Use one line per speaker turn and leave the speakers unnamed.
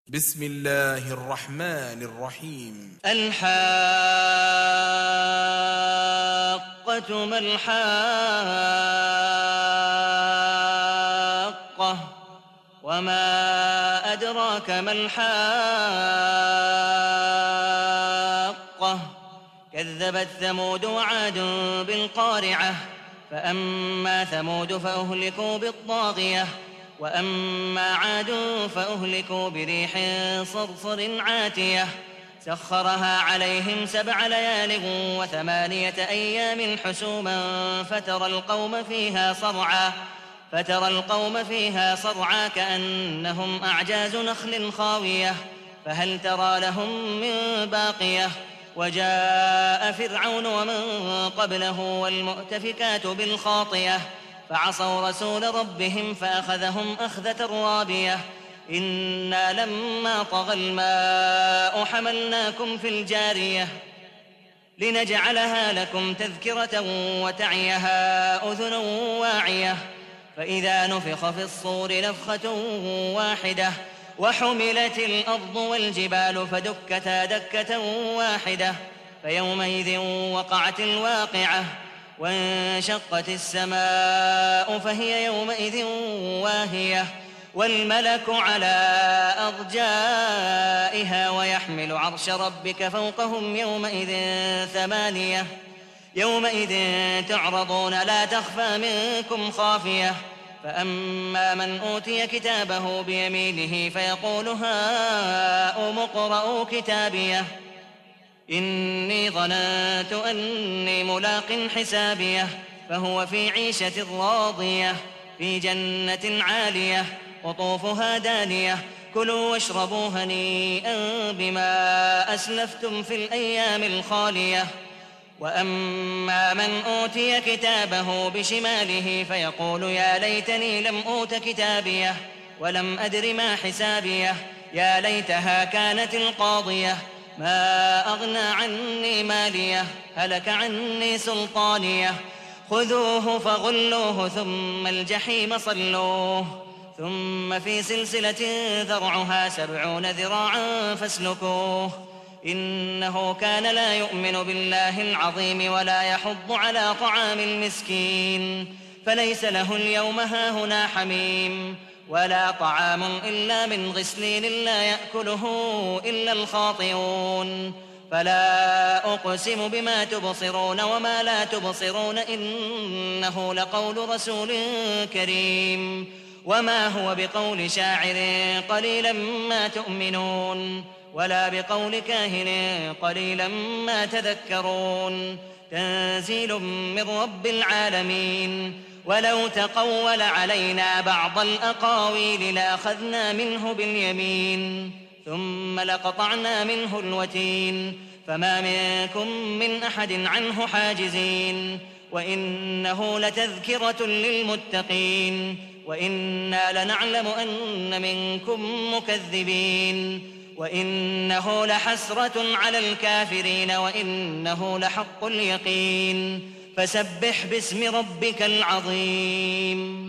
بسم الله الرحمن الرحيم.
الحاقة ما الحاقة وما أدراك ما الحاقة كذبت ثمود وعاد بالقارعة فأما ثمود فأهلكوا بالطاغية وأما عاد فأهلكوا بريح صرصر عاتية سخرها عليهم 7 ليال و8 أيام حسوما فترى القوم فيها صرعى كأنهم أعجاز نخل خاوية فهل ترى لهم من باقية وجاء فرعون ومن قبله والمؤتفكات بالخاطية فعصوا رسول ربهم فأخذهم أخذة رابية إنا لما طغى الماء حملناكم في الجارية لنجعلها لكم تذكرة وتعيها أذن واعية فإذا نفخ في الصور نفخة واحدة وحملت الأرض والجبال فدكتا دكة واحدة فيومئذ وقعت الواقعة وانشقت السماء فهي يومئذ واهية والملك على أرجائها ويحمل عرش ربك فوقهم يومئذ تعرضون لا تخفى منكم خافية فأما من أوتي كتابه بيمينه فيقول هاؤم اقرءوا كتابيه إني ظننت أني ملاق حسابيه فهو في عيشة راضية في جنة عالية قطوفها دانية كلوا واشربوا هنيئا بما أسلفتم في الأيام الخالية وأما من أوتي كتابه بشماله فيقول يا ليتني لم أوت كتابيه ولم أدر ما حسابيه يا ليتها كانت القاضية ما أغنى عني ماليه هلك عني سلطانيه خذوه فغلوه ثم الجحيم صلوه ثم في سلسلة ذرعها 70 ذراعا فاسلكوه إنه كان لا يؤمن بالله العظيم ولا يحض على طعام المسكين فليس له اليوم هاهنا حميم ولا طعام إلا من غسلين لا يأكله إلا الخاطئون فلا أقسم بما تبصرون وما لا تبصرون إنه لقول رسول كريم وما هو بقول شاعر قليلا ما تؤمنون ولا بقول كاهن قليلا ما تذكرون تنزيل من رب العالمين ولو تقول علينا بعض الأقاويل لأخذنا منه باليمين ثم لقطعنا منه الوتين فما منكم من أحد عنه حاجزين وإنه لتذكرة للمتقين وإنا لنعلم أن منكم مكذبين وإنه لحسرة على الكافرين وإنه لحق اليقين فسبح باسم ربك العظيم.